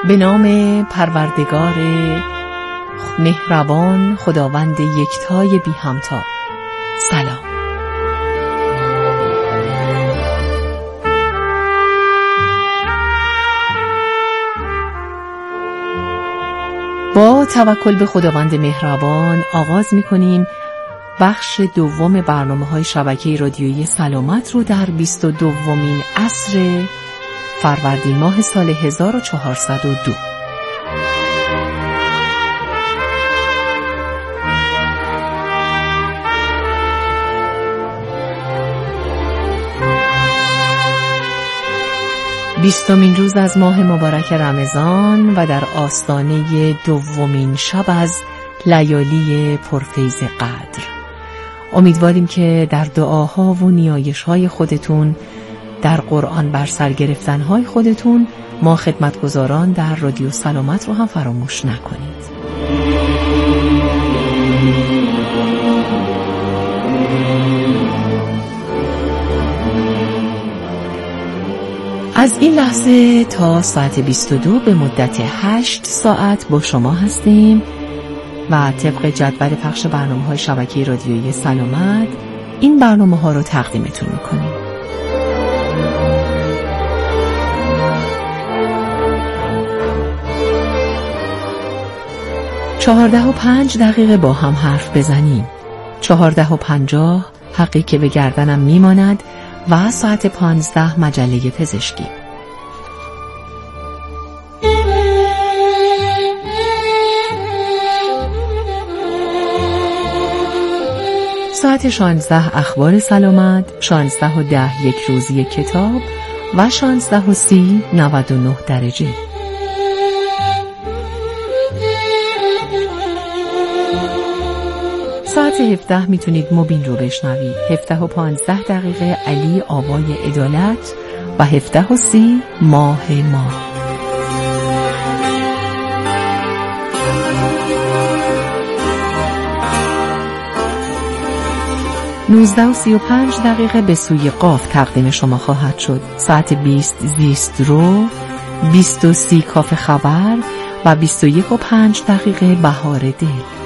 به نام پروردگار مهربان، خداوند یکتای بی همتا. سلام. با توکل به خداوند مهربان آغاز می‌کنیم بخش دوم برنامه‌های شبکه رادیویی سلامت رو در 22مین عصر فروردین ماه سال 1402. بیستمین روز از ماه مبارک رمضان و در آستانه دومین شب از لیالی پرفیض قدر. امیدواریم که در دعاها و نیایش‌های خودتون، در قرآن بر سر گرفتن‌های خودتون، ما خدمتگزاران در رادیو سلامت رو هم فراموش نکنید. از این لحظه تا ساعت 22 به مدت 8 ساعت با شما هستیم و طبق جدول پخش برنامه‌های شبکه رادیویی سلامت این برنامه‌ها رو تقدیمتون می‌کنیم. 14:05 با هم حرف بزنیم. 14:50 حقی که به گردنم میماند و ساعت 15 مجله پزشکی. ساعت 16 اخبار سلامت، 16:10 یک روزی کتاب و 16:30 99 درجه. ساعت 17 میتونید مبین رو بشنوید. 17:15 علی آوای عدالت و 17:30 ماه ما. 19:35 به سوی قاف تقدیم شما خواهد شد. ساعت 20 زیست رو، 20:30 کاف خبر و 21:05 بهار دل.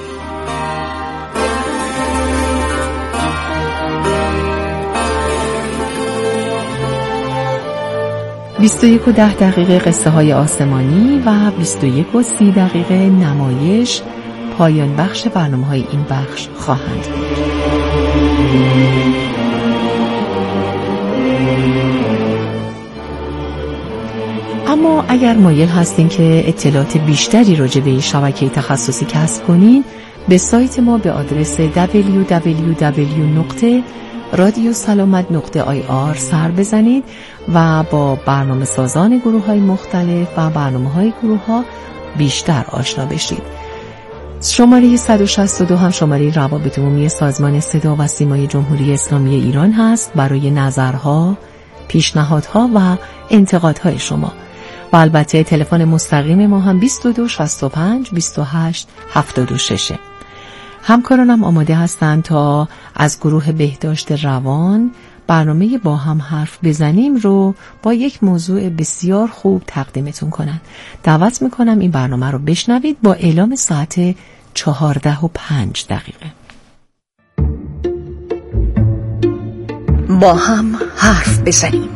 21:10 قصه های آسمانی و 21:30 نمایش پایان بخش برنامه های این بخش خواهند. اما اگر مایل هستین که اطلاعات بیشتری راجع به این شبکه تخصصی کسب کنین، به سایت ما به آدرس www.radiosalamat.ir سر بزنید و با برنامه سازان گروه های مختلف و برنامه های گروه ها بیشتر آشنا بشید. شماره 162 هم شماره روابط عمومی سازمان صدا و سیمای جمهوری اسلامی ایران هست برای نظرها، پیشنهادها و انتقادهای شما. و البته تلفن مستقیم ما هم 22 65 28 76. همکارانم آماده هستند تا از گروه بهداشت روان برنامه با هم حرف بزنیم رو با یک موضوع بسیار خوب تقدیمتون کنن. دعوت میکنم این برنامه رو بشنوید با اعلام ساعت 14:05. با هم حرف بزنیم.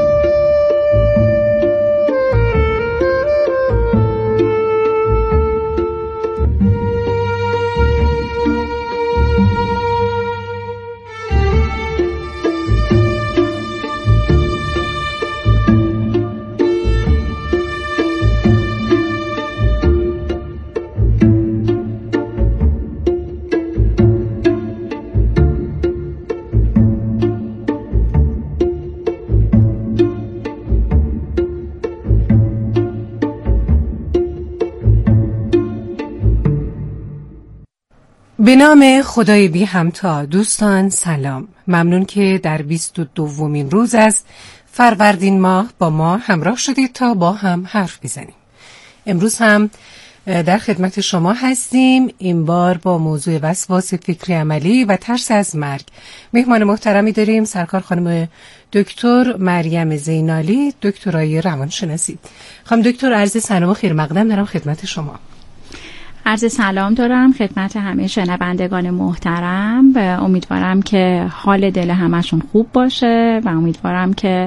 به نام خدای بی همتا. دوستان سلام، ممنون که در 22مین روز از فروردین ماه با ما همراه شدید تا با هم حرف بزنیم. امروز هم در خدمت شما هستیم. این بار با موضوع وسواس فکری عملی و ترس از مرگ. مهمان محترمی داریم، سرکار خانم دکتر مریم زینالی، دکترای روانشناسی. خانم دکتر، عرض سلام و خیر مقدم دارم خدمت شما. عرض سلام دارم خدمت همه شنوندگان محترم. امیدوارم که حال دل همشون خوب باشه و امیدوارم که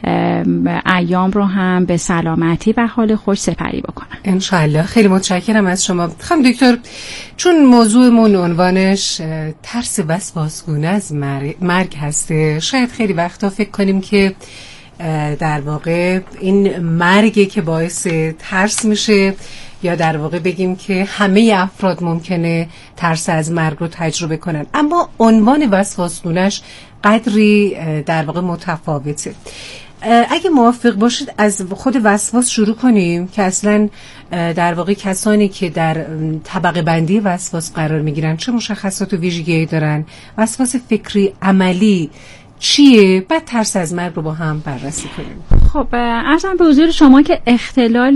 ایام رو هم به سلامتی و حال خوش سپری بکنن انشالله. خیلی متشکرم از شما خانم دکتر. چون موضوعمون عنوانش ترس وسواسگونه از مرگ هسته، شاید خیلی وقتا فکر کنیم که در واقع این مرگی که باعث ترس میشه، یا در واقع بگیم که همه افراد ممکنه ترس از مرگ رو تجربه کنن، اما عنوان وسواسگونه‌اش قدری در واقع متفاوته. اگه موافق باشید از خود وسواس شروع کنیم که اصلا در واقع کسانی که در طبقه بندی وسواس قرار میگیرن چه مشخصات و ویژگی‌ای دارن، وسواس فکری عملی چیه، بعد ترس از مرگ رو با هم بررسی کنیم. خب عرضم به حضور شما که اختلال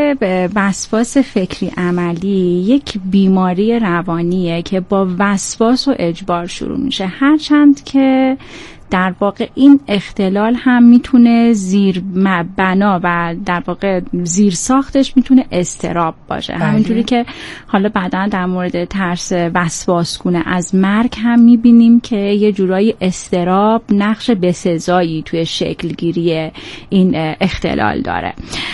وسواس فکری عملی یک بیماری روانیه که با وسواس و اجبار شروع میشه، هرچند که در واقع این اختلال هم میتونه زیر بنا و در واقع زیر ساختش میتونه اضطراب باشه. همینجوری که حالا بعداً در مورد ترس وسواسگونه از مرگ هم میبینیم که یه جورایی اضطراب نقش بسزایی توی شکلگیری این اختلال داره.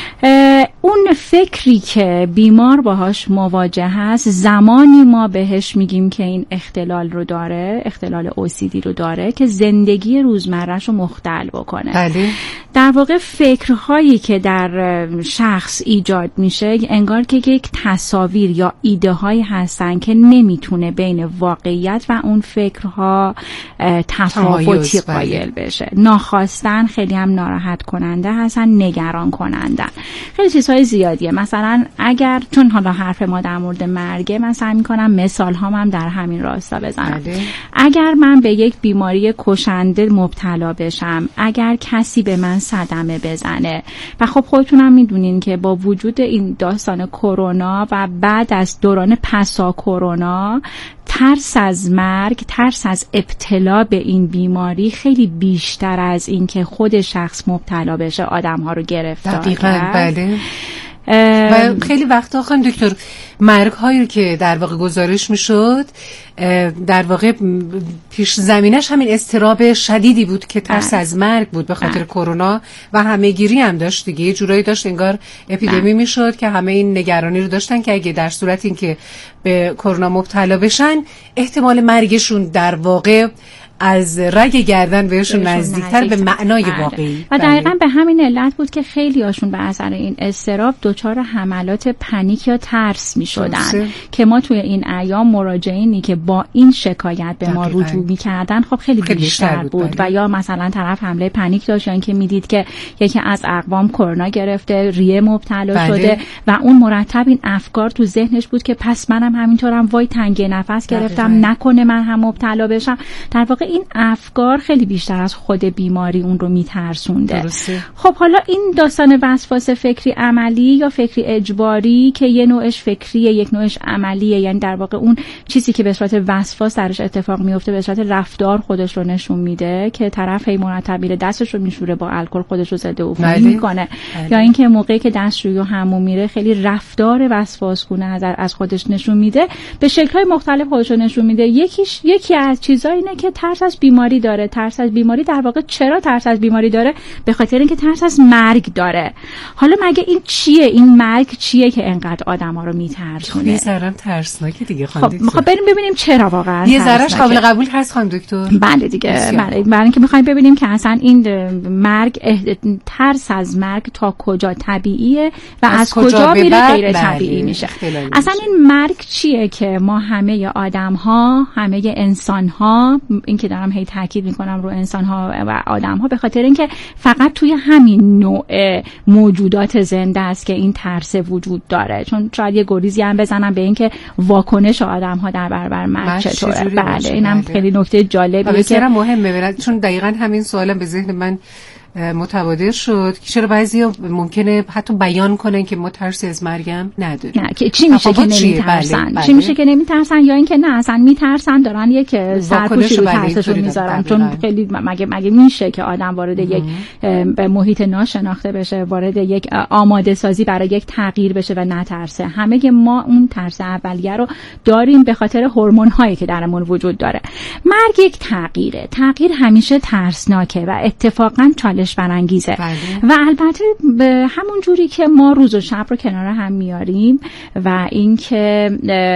اون فکری که بیمار باهاش مواجه هست، زمانی ما بهش میگیم که این اختلال رو داره، اختلال OCD رو داره، که زندگی روزمره‌شو مختل بکنه. بله. در واقع فکرهایی که در شخص ایجاد میشه انگار که یک تصاویر یا ایده هایی هستن که نمیتونه بین واقعیت و اون فکرها تفاوتی قائل بشه. ناخواستن، خیلی هم ناراحت کننده هستن، نگران کننده، خیلی چیزهای زیادیه. مثلا اگر چون حالا حرف ما در مورد مرگه، من سعی میکنم مثال هم در همین راستا بزنم. اگر من به یک بیماری کشنده مبتلا بشم، اگر کسی به من صدمه بزنه، و خب خودتونم میدونین که با وجود این داستان کرونا و بعد از دوران پسا کرونا، ترس از مرگ، ترس از ابتلا به این بیماری خیلی بیشتر از این که خود شخص مبتلا بشه آدم ها رو گرفتار کرد. بله. و خیلی وقتا خانم دکتر مرگ هایی که در واقع گزارش میشد، در واقع پیش زمینش همین اضطراب شدیدی بود که ترس از مرگ بود به خاطر کرونا و همه گیری هم داشت دیگه. یه جورایی داشت انگار اپیدمی میشد که همه این نگرانی رو داشتن که اگه در صورت این که به کرونا مبتلا بشن، احتمال مرگشون در واقع از رگ گردن بهشون نزدیکتر به معنای واقعی. و دقیقاً به همین علت بود که خیلی هاشون به اثر این اضطراب دچار حملات پنیک یا ترس می شدن که ما توی این ایام مراجعینی که با این شکایت به ما رجوع می کردن خب خیلی بیشتر بود. و یا مثلا طرف حمله پنیک داشت، یا اینکه میدید که یکی از اقوام کرونا گرفته، ریه مبتلا شده و اون مرتب این افکار تو ذهنش بود که پس منم همینطورم، وای تنگی نفس گرفتم، نکنه من هم مبتلا بشم. در واقع این افکار خیلی بیشتر از خود بیماری اون رو میترسونده. خب حالا این داستان وسواس فکری عملی یا فکری اجباری که یه نوعش فکریه، یک نوعش عملیه، یعنی در واقع اون چیزی که به صورت وسواس درش اتفاق میفته به صورت رفتار خودش رو نشون میده که طرف هی مرتب دستش رو میشوره، با الکل خودش رو ضد عفونی میکنه، یا اینکه موقعی که دستشویی و حموم میره خیلی رفتار وسواسگونه از خودش نشون میده، به شکل‌های مختلف خودش رو نشون میده. یکی از چیزا اینه که ترس از بیماری داره. ترس از بیماری در واقع چرا ترس از بیماری داره؟ به خاطر اینکه ترس از مرگ داره. حالا مگه این چیه؟ این مرگ چیه که انقدر آدما رو میترسونه؟ یه ذره ترسناکه دیگه خانم دکتر. خب بریم ببینیم چرا واقعا یه ذرهش قابل قبول هست خانم دکتر. بله دیگه. برای اینکه می‌خوایم ببینیم که اصلا این مرگ، ترس از مرگ تا کجا طبیعیه و از کجا میره غیر طبیعی میشه. اصلا این مرگ چیه که ما همه آدم‌ها، همه انسان‌ها، این که دارم هی تاکید میکنم رو انسان‌ها و آدم‌ها، به خاطر اینکه فقط توی همین نوع موجودات زنده است که این ترس وجود داره. چون شاید یه گریزی هم بزنم به اینکه واکنش آدم‌ها در برابر مرگ چطوره. بله اینم خیلی نکته جالبیه که بسیار مهمه، چون دقیقاً همین سوالم به ذهن من متبادر شد که چرا بعضیا ممکنه حتی بیان کنن که ما ترسی از مرگم نداریم. نه که چی میشه که نمیترسن؟ بله. چی میشه که نمیترسن یا اینکه نه اصلا میترسن، دارن یک سرپوشی رو ترسشون میذارن. چون خیلی مگه میشه که آدم وارد یک به محیط ناشناخته بشه، وارد یک آماده سازی برای یک تغییر بشه و نترسه؟ همه ما اون ترس اولیه رو داریم به خاطر هورمون هایی که درمون وجود داره. مرگ یک تغییره. تغییر همیشه ترسناکه و اتفاقا چالش برانگیزه. و البته به همون جوری که ما روز و شب رو کنار هم میاریم و اینکه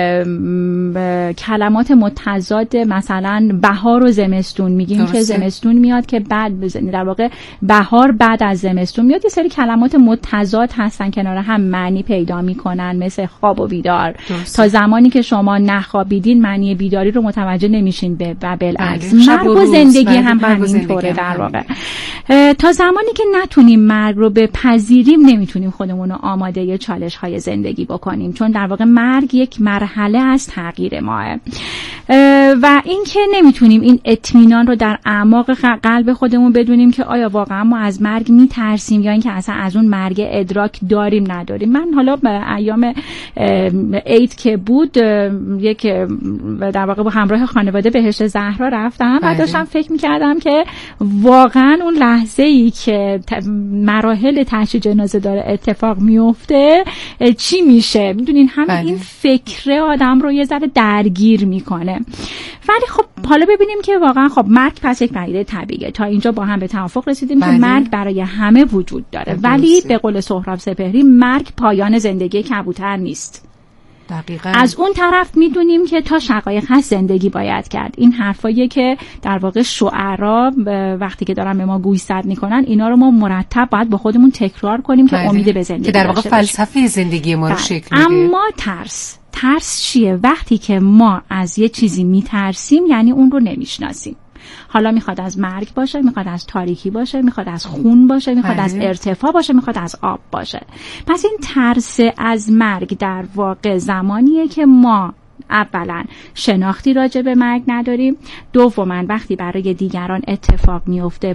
کلمات متضاد مثلا بهار و زمستون میگیم درسته. که زمستون میاد که بعد در واقع بهار بعد از زمستون میاد. یه سری کلمات متضاد هستن کنار هم معنی پیدا میکنن، مثل خواب و بیدار. درسته. تا زمانی که شما نخوابیدین معنی بیداری رو متوجه نمیشین و بالعکس. مرگ و زندگی هم همینطوره در واقع. تا زمانی که نتونیم مرگ رو بپذیریم نمیتونیم خودمون رو آماده چالش های زندگی بکنیم، چون در واقع مرگ یک مرحله از تغییر ماه و اینکه نمیتونیم این اطمینان رو در اعماق قلب خودمون بدونیم که آیا واقعا ما از مرگ میترسیم یا اینکه اصلا از اون مرگ ادراک داریم نداریم. من حالا به ایام عید که بود یک در واقع با همراه خانواده بهشت زهرا رفتم و داشتم فکر میکردم که واقعا اون لحظه ای که مراحل تشییع جنازه داره اتفاق میفته چی میشه. میدونین همین این فکر آدم رو یه ذره درگیر میکنه. ولی خب حالا ببینیم که واقعا خب مرگ پس یک پدیده طبیعیه. تا اینجا با هم به توافق رسیدیم که مرگ برای همه وجود داره، ولی به قول سهراب سپهری مرگ پایان زندگی کبوتر نیست. دقیقاً. از اون طرف میدونیم که تا شقایق هست زندگی باید کرد. این حرفاییه که در واقع شعرا وقتی که دارن به ما گوشزد میکنن اینا رو ما مرتب باید با خودمون تکرار کنیم که امید به زندگی که در واقع فلسفه زندگی ما رو شکل میده. اما ترس چیه؟ وقتی که ما از یه چیزی میترسیم یعنی اون رو نمیشناسیم. حالا میخواد از مرگ باشه، میخواد از تاریکی باشه، میخواد از خون باشه، میخواد از ارتفاع باشه، میخواد از آب باشه. پس این ترس از مرگ در واقع زمانیه که ما اولا شناختی راجع به مرگ نداریم، دوما وقتی برای دیگران اتفاق میفته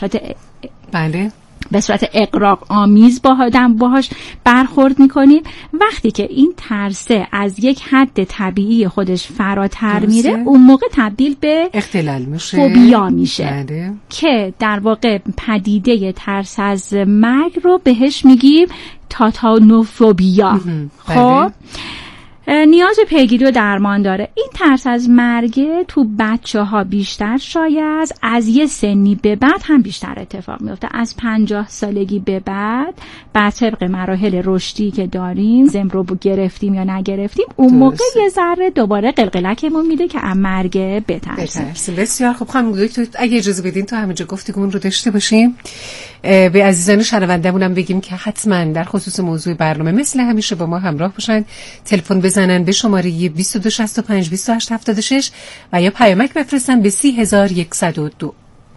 به صورت اغراق آمیز باهاش برخورد میکنیم. وقتی که این ترسه از یک حد طبیعی خودش فراتر میره اون موقع تبدیل به اختلال میشه، فوبیا میشه که در واقع پدیده ترس از مرگ رو بهش میگیم تاتانوفوبیا. خب نیاز به پیگیری و درمان داره. این ترس از مرگ تو بچه‌ها بیشتر شایع از یه سنی به بعد هم بیشتر اتفاق میفته. از 50 سالگی به بعد بر طبق مراحل رشدی که داریم زم رو گرفتیم یا نگرفتیم اون موقع یه ذره دوباره قلقلکمون میده که از مرگ بترسیم. بسیار خب خانم دکتر اگه اجازه بدین تا همینجا گفتگومون رو داشته باشیم، به عزیزان شنونده‌مون هم بگیم که حتما در خصوص موضوع برنامه مثل همیشه با ما همراه باشن. تلفن بزنن به شماره 2265 2876 و یا پیامک بفرستن به 3102.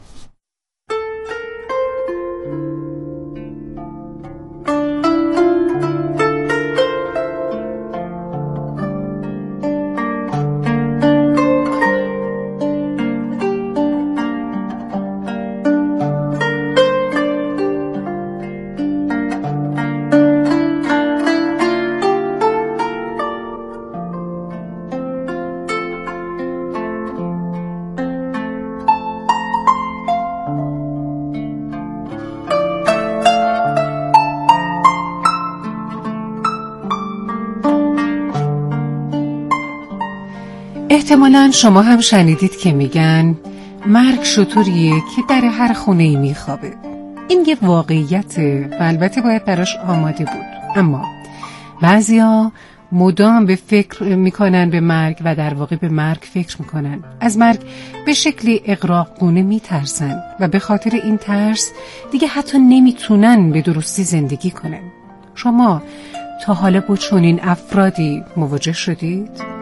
احتمالاً شما هم شنیدید که میگن مرگ شتریه که در هر خونه‌ای میخوابه. این یه واقعیته و البته باید براش آماده بود. اما بعضیا مدام به فکر میکنن به مرگ و در واقع به مرگ فکر میکنن. از مرگ به شکلی اغراقگونه میترسن و به خاطر این ترس دیگه حتی نمیتونن به درستی زندگی کنن. شما تا حالا با چنین افرادی مواجه شدید؟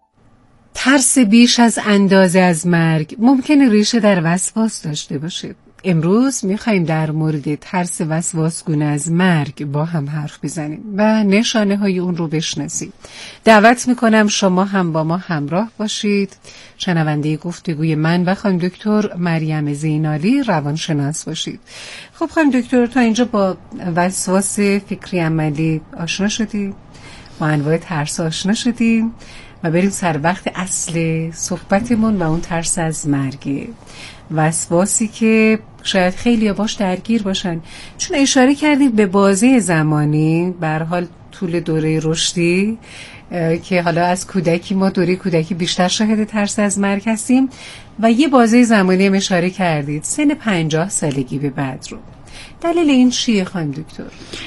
ترس بیش از اندازه از مرگ ممکنه ریشه در وسواس داشته باشه. امروز میخواییم در مورد ترس وسواسگونه از مرگ با هم حرف بزنیم و نشانه های اون رو بشناسیم. دعوت میکنم شما هم با ما همراه باشید، شنونده گفتگوی من و خانم دکتر مریم زینالی روانشناس باشید. خب خانم دکتر، تا اینجا با وسواس فکری عملی آشنا شدیم، با انواع ترس آشنا شدیم و بریم سر وقت اصل صحبتمون و اون ترس از مرگ. وسواسی که شاید خیلی باش درگیر باشن، چون اشاره کردید به بازه زمانی، به هر حال طول دوره رشدی که حالا از کودکی، ما دوره کودکی بیشتر شاهد ترس از مرگ هستیم و یه بازه زمانی هم اشاره کردید سن 50 سالگی به بعد رو. دلیل این چیه خانم دکتر؟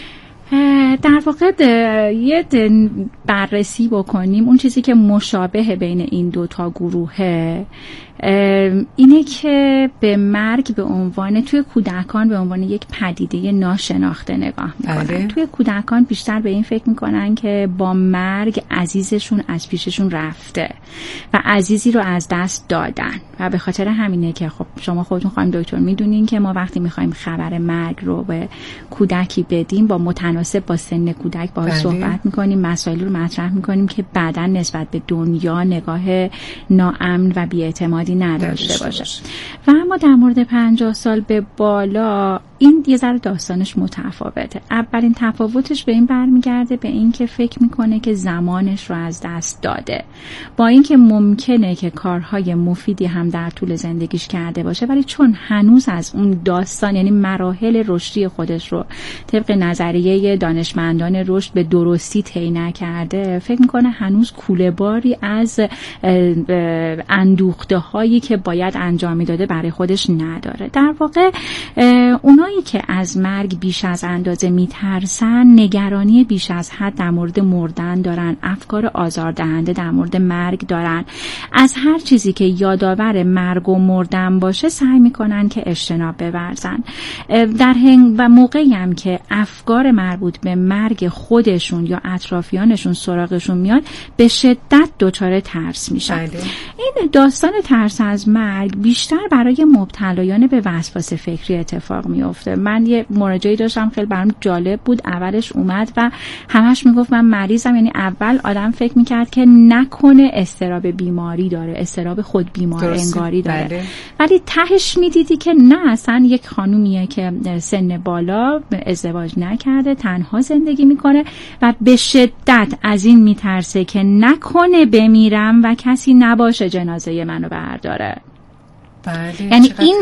در واقع یه بررسی بکنیم اون چیزی که مشابه بین این دوتا گروهه اینه که به مرگ به عنوان توی کودکان به عنوان یک پدیده ناشناخته نگاه میکنن. توی کودکان بیشتر به این فکر میکنن که با مرگ عزیزشون از پیششون رفته و عزیزی رو از دست دادن و به خاطر همینه که خب شما خودتون خانم دکتر میدونین که ما وقتی میخوایم خبر مرگ رو به کودکی بدیم با متناسب با سن کودک باهاش صحبت میکنیم، مسائل رو مطرح میکنیم که بعداً نسبت به دنیا نگاه ناامن و بی‌اعتمادی نداشته باشه. و اما در مورد 50 سال به بالا این یه ذره داستانش متفاوته. اولین تفاوتش به این برمیگرده به این که فکر میکنه که زمانش رو از دست داده، با اینکه ممکنه که کارهای مفیدی هم در طول زندگیش کرده باشه، ولی چون هنوز از اون داستان، یعنی مراحل رشدی خودش رو طبق نظریه دانشمندان رشد به درستی طی نکرده، فکر میکنه هنوز کوله باری از اندوخته هایی که باید انجام میداده برای خودش نداره. در واقع اونایی که از مرگ بیش از اندازه میترسن، نگرانی بیش از حد در مورد مردن دارن، افکار آزاردهنده در مورد مرگ دارن، از هر چیزی که یادآور مرگ و مردن باشه سعی میکنن که اجتناب بورزن. در و موقعی هم که افکار مربوط به مرگ خودشون یا اطرافیانشون سراغشون میاد، به شدت دچار ترس میشن. این داستان ترس از مرگ بیشتر برای مبتلایان به وسواس فکری اتفاق میفته. من یه مراجعی داشتم خیلی برام جالب بود، اولش اومد و همش میگفت من مریضم. یعنی اول آدم فکر میکرد که نکنه اضطراب بیماری داره، اضطراب خود بیمار انگاری داره، ولی تهش میدیدی که نه، اصلا یک خانومیه که سن بالا ازدواج نکرده، تنها زندگی میکنه و به شدت از این میترسه که نکنه بمیرم و کسی نباشه جنازه منو برداره. یعنی این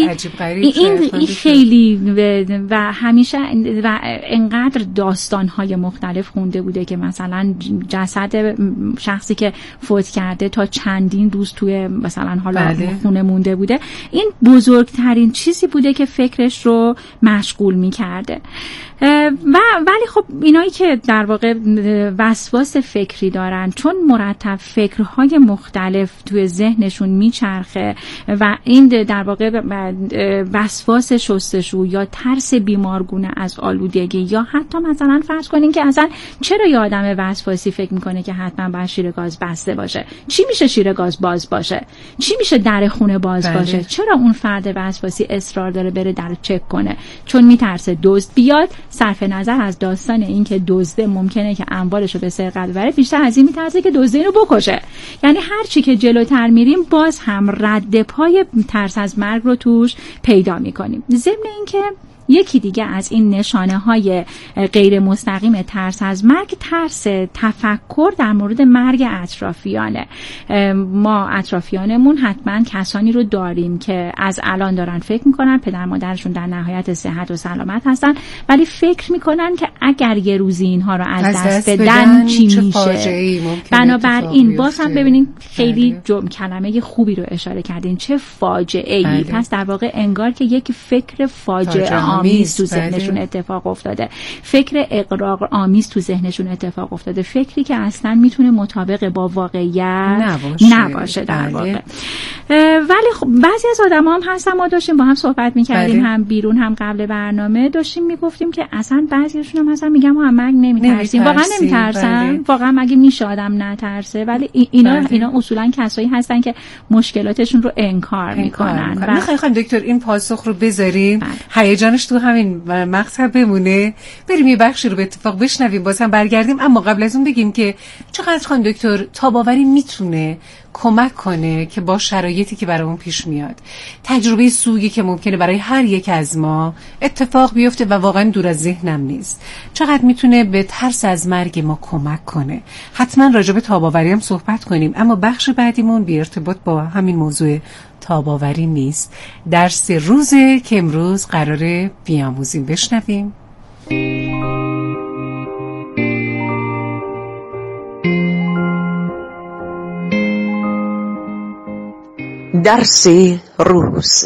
خیلی و همیشه و انقدر داستان‌های مختلف خونده بوده که مثلا جسد شخصی که فوت کرده تا چندین روز توی مثلا حالا خونه مونده بوده، این بزرگترین چیزی بوده که فکرش رو مشغول می‌کرده. ولی خب اینایی که در واقع وسواس فکری دارن، چون مرتب فکرهای مختلف توی ذهنشون میچرخه و این در واقع وسواس شستشو یا ترس بیمارگونه از آلودگی، یا حتی مثلا فرض کنین که اصلا چرا یه آدم وسواسی فکر میکنه که حتما باید شیر گاز بسته باشه؟ چی میشه شیر گاز باز باشه؟ چی میشه در خونه باز باشه؟ چرا اون فرد وسواسی اصرار داره بره در چک کنه؟ چون میترسه دزد بیاد. صرف نظر از داستان این که دزده ممکنه که اموالش رو به سرقت ببره، بیشتر از این میترسه که دزده رو بکشه. یعنی هر چی که جلوتر میریم باز هم رد پای ترس از مرگ رو توش پیدا میکنیم. ضمن این که یکی دیگه از این نشانه های غیر مستقیم ترس از مرگ، ترس تفکر در مورد مرگ اطرافیانه. ما اطرافیانمون حتما کسانی رو داریم که از الان دارن فکر میکنن پدر مادرشون در نهایت صحت و سلامت هستن، ولی فکر میکنن که اگر یه روزی اینها رو از دست بدن چی میشه. بنابراین باز هم ببینین خیلی کلمه خوبی رو اشاره کردین، چه فاجعه ای. پس در واقع انگار که یک فکر فاجعه آمیز تو ذهنشون اتفاق افتاده، فکر اغراق آمیز تو ذهنشون اتفاق افتاده، فکری که اصلا میتونه مطابق با واقعیت نباشه در واقع. ولی خب بعضی از آدما هم هستن، ما داشتیم با هم صحبت میکردیم هم بیرون هم قبل برنامه داشتیم میگفتیم که اصلا بعضیاشون هم مثلا میگم ما مرگ نمیترسیم. واقعا نمیترسن، واقعا مگه میشه آدم نترسه؟ ولی اینا اصولا کسایی هستن که مشکلاتشون رو انکار میکنن. میخوایم دکتر این پاسخ رو بذاریم، هیجانش تو همین مقطع بمونه، بریم یه بخشی رو به اتفاق بشنویم، باز هم برگردیم. اما قبل از اون بگیم که چقدر خانم دکتر تاباوری میتونه کمک کنه که با شرایطی که برامون پیش میاد، تجربه سوگی که ممکنه برای هر یک از ما اتفاق بیفته و واقعا دور از ذهنم نیست، چقدر میتونه به ترس از مرگ ما کمک کنه. حتما راجع به تاباوری هم صحبت کنیم، اما بخش بعدیمون بی ارتباط با همین موضوع تاباوری نیست. درس روزه که امروز قراره بیاموزیم. بشنویم. درس روز.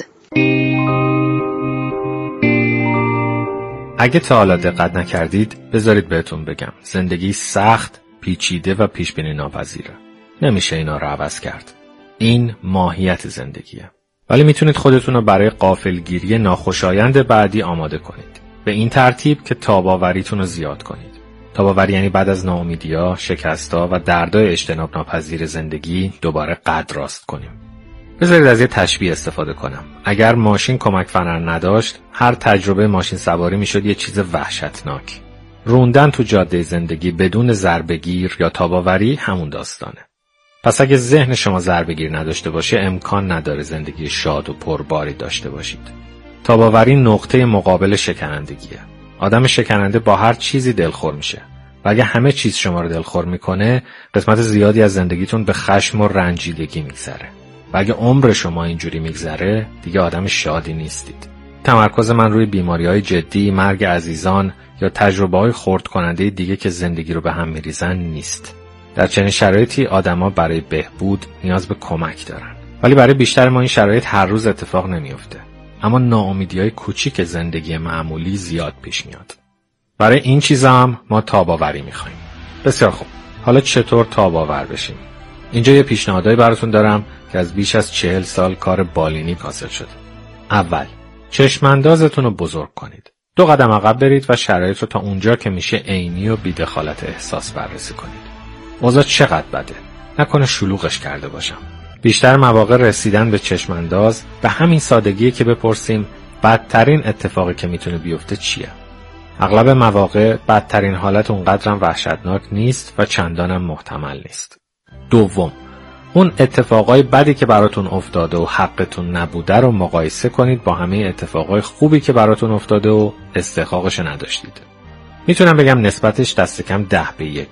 اگه تا حالا دقت نکردید بذارید بهتون بگم، زندگی سخت، پیچیده و پیشبینی ناپذیره. نمیشه اینا رو عوض کرد. این ماهیت زندگیه. ولی میتونید خودتون رو برای غافلگیری ناخوشایند بعدی آماده کنید. به این ترتیب که تاباوریتون رو زیاد کنید. تاباوری یعنی بعد از ناامیدی‌ها، شکست‌ها و دردهای اجتناب ناپذیر زندگی دوباره قد راست کنیم. بذارید از یه تشبیه استفاده کنم. اگر ماشین کمک فرار نداشت، هر تجربه ماشین سواری میشد یه چیز وحشتناک. روندن تو جاده زندگی بدون ضربه‌گیر یا تاباوری همون داستانه. پس اگه ذهن شما ضربه‌گیر نداشته باشه، امکان نداره زندگی شاد و پرباری داشته باشید. تاباوری نقطه مقابل شکنندگیه. آدم شکننده با هر چیزی دلخور میشه. و اگه همه چیز شما رو دلخور میکنه، قسمت زیادی از زندگیتون به خشم و رنجیدگی میگذره. و اگه عمر شما اینجوری میگذره، دیگه آدم شادی نیستید. تمرکز من روی بیماری‌های جدی، مرگ عزیزان یا تجربه‌های خرد کننده دیگه که زندگی رو به هم میریزن نیست. در چنین شرایطی آدما برای بهبود نیاز به کمک دارن. ولی برای بیشتر ما این شرایط هر روز اتفاق نمیفته. اما ناامیدی‌های کوچیک زندگی معمولی زیاد پیش میاد. برای این چیزا هم ما تاباوری می‌خوایم. بسیار خوب. حالا چطور تاباور بشیم؟ اینجا یه پیشنهادایی براتون دارم که از بیش از 40 سال کار بالینی حاصل شده. اول، چشماندازتون رو بزرگ کنید. 2 قدم عقب برید و شرایط رو تا اونجا که میشه عینی و بی‌دخالت احساس بررسی کنید. اوضاع چقدر بده؟ نکنه شلوغش کرده باشم. بیشتر مواقع رسیدن به چشمانداز به همین سادگیه که بپرسیم بدترین اتفاقی که میتونه بیفته چیه؟ اغلب مواقع بدترین حالت اونقدرم وحشتناک نیست و چندانم محتمل نیست. دوم، اون اتفاقای بدی که براتون افتاده و حقتون نبوده رو مقایسه کنید با همه اتفاقای خوبی که براتون افتاده و استحقاقش نداشتید. میتونم بگم نسبتش دست کم 10-1.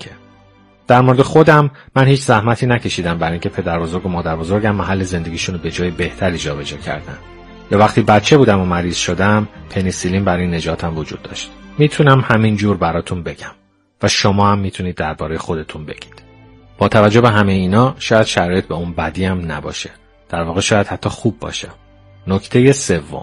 در مورد خودم، من هیچ زحمتی نکشیدم برای اینکه پدر بزرگ و مادر بزرگم محل زندگیشون رو به جای بهتری جابجا کردن. یا وقتی بچه بودم و مریض شدم، پنیسیلین برای نجاتم وجود داشت. میتونم همین جور براتون بگم و شما هم میتونید درباره خودتون بگید. با توجه به همه اینا، شاید شرایط به اون بدی هم نباشه. در واقع شاید حتی خوب باشه. نکته سوم،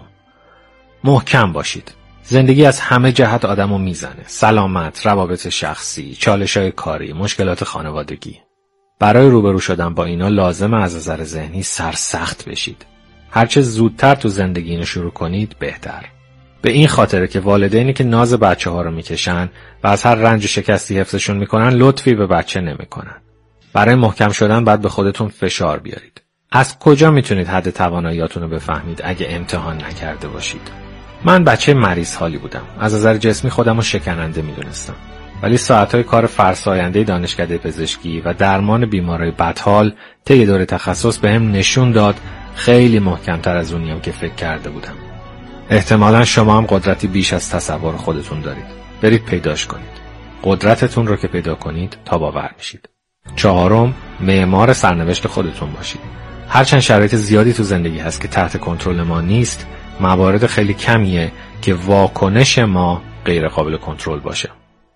محکم باشید. زندگی از همه جهت آدمو میزنه. سلامت، روابط شخصی، چالش‌های کاری، مشکلات خانوادگی. برای روبرو شدن با اینا لازمه از نظر ذهنی سرسخت بشید. هرچه زودتر تو زندگی اینو شروع کنید بهتر. به این خاطره که والدینی که ناز بچه‌ها رو میکشن و از هر رنج و شکستی حفظشون میکنن، لطفی به بچه نمیکنن. برای محکم شدن باید به خودتون فشار بیارید. از کجا میتونید حد تواناییاتون رو بفهمید اگه امتحان نکرده باشید؟ من بچه مریض حالی بودم. از نظر جسمی خودم رو شکننده میدونستم. ولی ساعتهای کار فرساینده دانشکده پزشکی و درمان بیمارای بدحال طی دوره تخصص بهم نشون داد خیلی محکمتر از اونیم که فکر کرده بودم. احتمالاً شما هم قدرتی بیش از تصور خودتون دارید. برید پیداش کنید. قدرتتون رو که پیدا کنید تاباور میشید. 4، معمار سرنوشت خودتون باشید. هرچند شرایط زیادی تو زندگی هست که تحت کنترل ما نیست، موارد خیلی کمیه که واکنش ما غیر قابل کنترل باشه.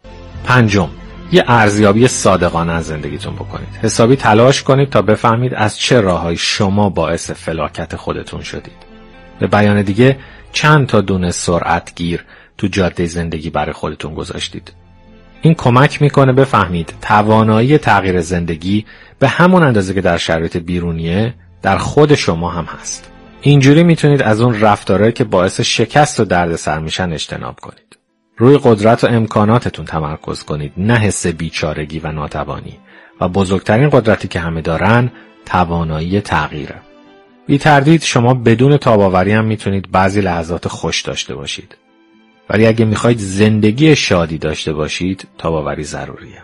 5، یه ارزیابی صادقانه از زندگیتون بکنید. حسابی تلاش کنید تا بفهمید از چه راههای شما باعث فلاکت خودتون شدید. به بیان دیگه، چند تا دونه سرعتگیر تو جاده زندگی برای خودتون گذاشتید. این کمک میکنه بفهمید توانایی تغییر زندگی به همون اندازه که در شرایط بیرونیه در خود شما هم هست. اینجوری میتونید از اون رفتارهایی که باعث شکست و دردسر میشن اجتناب کنید. روی قدرت و امکاناتتون تمرکز کنید، نه حس بیچارگی و ناتوانی. و بزرگترین قدرتی که همه دارن توانایی تغییره. بی تردید شما بدون تاب‌آوری هم میتونید بعضی لحظات خوش داشته باشید. ولی اگه میخواید زندگی شادی داشته باشید، تاب‌آوری ضروریه.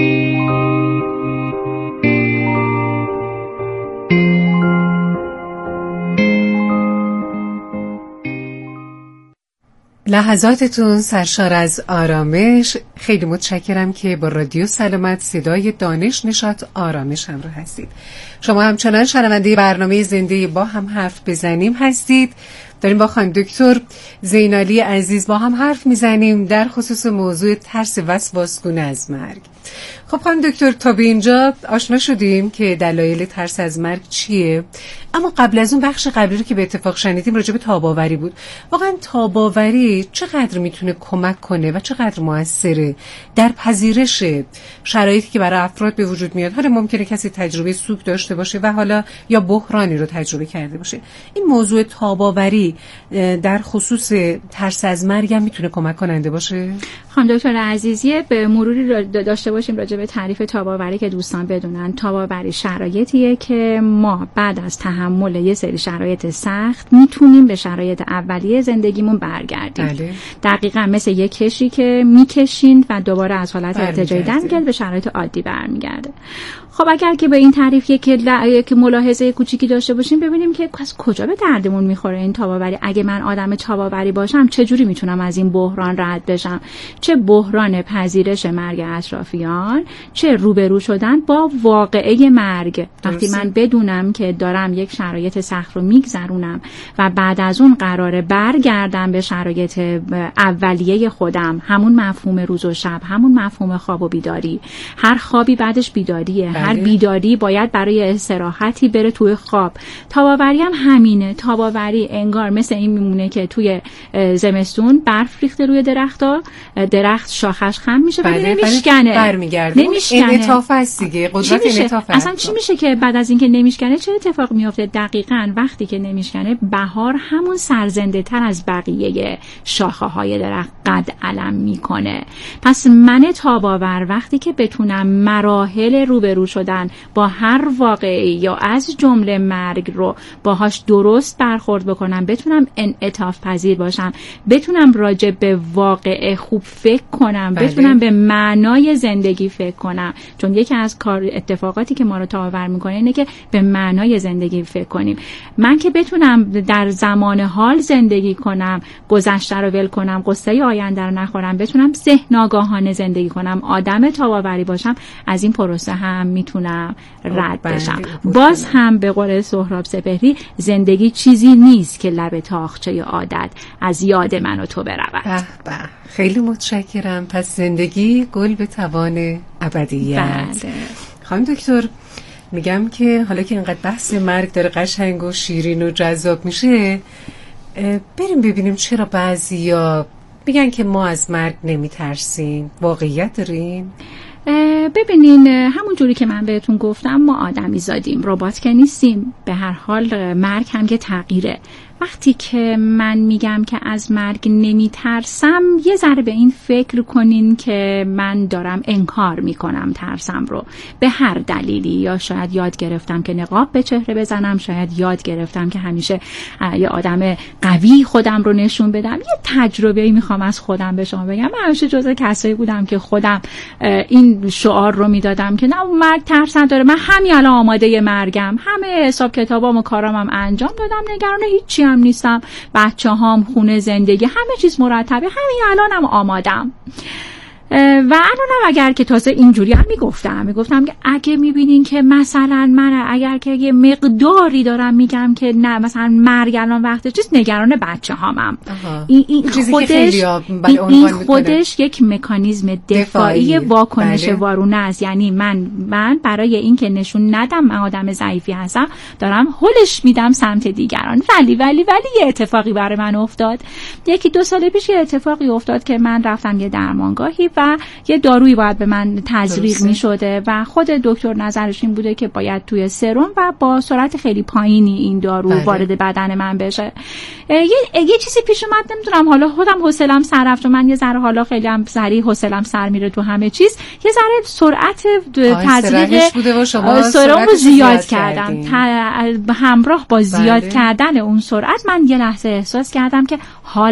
لحظاتتون سرشار از آرامش. خیلی متشکرم که با رادیو سلامت صدای دانش نشاط آرامش همراه هستید. شما همچنان شنونده برنامه زنده با هم حرف بزنیم هستید. داریم با خانم دکتر زینالی عزیز با هم حرف میزنیم در خصوص موضوع ترس وسواسگونه از مرگ. خب خانم دکتر، تا به اینجا آشنا شدیم که دلایل ترس از مرگ چیه، اما قبل از اون بخش قبلی رو که به اتفاق شنیدیم راجع به تاب‌آوری بود. واقعا تاب‌آوری چقدر میتونه کمک کنه و چقدر موثره در پذیرش شرایطی که برای افراد به وجود میاد؟ حالا ممکنه کسی تجربه سوگ داشته باشه و حالا یا بحرانی رو تجربه کرده باشه. این موضوع تاب‌آوری در خصوص ترس از مرگ هم میتونه کمک کننده باشه؟ خانم دکتر عزیزی به مروری داشته باشیم راجع به تعریف تاب‌آوری که دوستان بدونن. تاب‌آوری شرایطیه که ما بعد از تحمل یه سری شرایط سخت میتونیم به شرایط اولیه زندگیمون برگردیم. بله. دقیقاً مثل یه کشی که میکشین و دوباره از حالت ارتجاعی برمیگرده به شرایط عادی برمیگرده. خب اگر که به این تعریف یک ملاحظه کوچیکی داشته باشیم، ببینیم که از کجا به دردمون میخوره این تاب‌آوری. اگه من آدم تاب‌آوری باشم چجوری میتونم از این بحران رد بشم؟ چه بحران پذیرش مرگ اطرافیان، چه روبرو شدن با واقعه مرگ. وقتی من بدونم که دارم یک شرایط سخت رو میگذرونم و بعد از اون قراره برگردم به شرایط اولیه خودم، همون مفهوم روز و شب، همون مفهوم خواب و بیداری. هر خوابی بعدش بیداریه. هر بیداری باید برای استراحتی بره توی خواب. تاب‌آوری هم همینه. تاب‌آوری انگار مثل این میمونه که توی زمستون برف ریخته روی درخت شاخش خم میشه ولی نمیشکنه. برمیگرده. انعطاف است دیگه. قدرت انعطاف. اصلا چی میشه که بعد از اینکه نمیشکنه چه اتفاق میفته؟ دقیقاً وقتی که نمیشکنه بهار همون سرزنده تر از بقیه شاخه های درخت قد علم میکنه. پس من تاب‌آور وقتی که بتونم مراحل روبرو شدن با هر واقعی یا از جمله مرگ رو باهاش درست برخورد بکنم، بتونم انعطاف پذیر باشم، بتونم راجع به واقعه خوب فکر کنم، بتونم به معنای زندگی فکر کنم. چون یکی از اتفاقاتی که ما رو تاب‌آور میکنه اینه که به معنای زندگی فکر کنیم. من که بتونم در زمان حال زندگی کنم، گذشته رو ول کنم، قصه آینده رو نخورم، بتونم ذهن آگاهانه زندگی کنم، آدم تاب‌آوری باشم، از این پروسه هم میتونم رد بشم. باز هم به قول سهراب سپهری، زندگی چیزی نیست که لب تاقچه عادت از یاد من و تو برود. خیلی متشکرم. پس زندگی گل به توان ابدیت. خانم دکتر، میگم که حالا که اینقدر بحث مرگ داره قشنگ و شیرین و جذاب میشه، بریم ببینیم چرا بعضیا میگن که ما از مرگ نمیترسیم. واقعیت داریم؟ ببینین، همون جوری که من بهتون گفتم، ما آدمی زادیم، ربات که نیستیم. به هر حال مرگ هم که تغییره. وقتی که من میگم که از مرگ نمیترسم، یه ذره به این فکر کنین که من دارم انکار میکنم ترسم رو به هر دلیلی. یا شاید یاد گرفتم که نقاب به چهره بزنم، شاید یاد گرفتم که همیشه یه آدم قوی خودم رو نشون بدم. یه تجربه‌ای میخوام از خودم به شما بگم. من همیشه جزء کسایی بودم که خودم این شعار رو میدادم که نه، مرگ ترس نداره، من همین الان آماده مرگم، همه حساب کتابام و کارامم انجام دادم، نگران هیچی هم نیستم، بچه‌هام، خونه، زندگی، همه چیز مرتبه، همین الانم آمادم. و الانم اگر که تازه اینجوری هم میگفتم که اگه میبینین که مثلا من اگر که یه مقداری دارم میگم که نه مثلا مرگ الان وقت چیز، نگران بچه هامم. این خودش یک مکانیزم دفاعی واکنش وارونه است. یعنی من برای این که نشون ندم من آدم ضعیفی هستم دارم هلش میدم سمت دیگران. ولی یه اتفاقی برای من افتاد. 1-2 سال پیش یه اتفاقی افتاد که من رفتم یه درمانگاهی و یه دارویی باید به من تزریق میشده و خود دکتر نظرش این بوده که باید توی سرم و با سرعت خیلی پایینی این دارو وارد بدن من بشه. یه چیزی پیش اومد، نمیدونم، حالا خودم حوصله‌ام سر رفت و من یه ذره حالا خیلی هم سریع حوصله‌ام سر میره تو همه چیز، یه ذره سرعت تزریق سرم رو زیاد کردم. همراه با زیاد کردن اون سرعت من یه لحظه احساس کردم که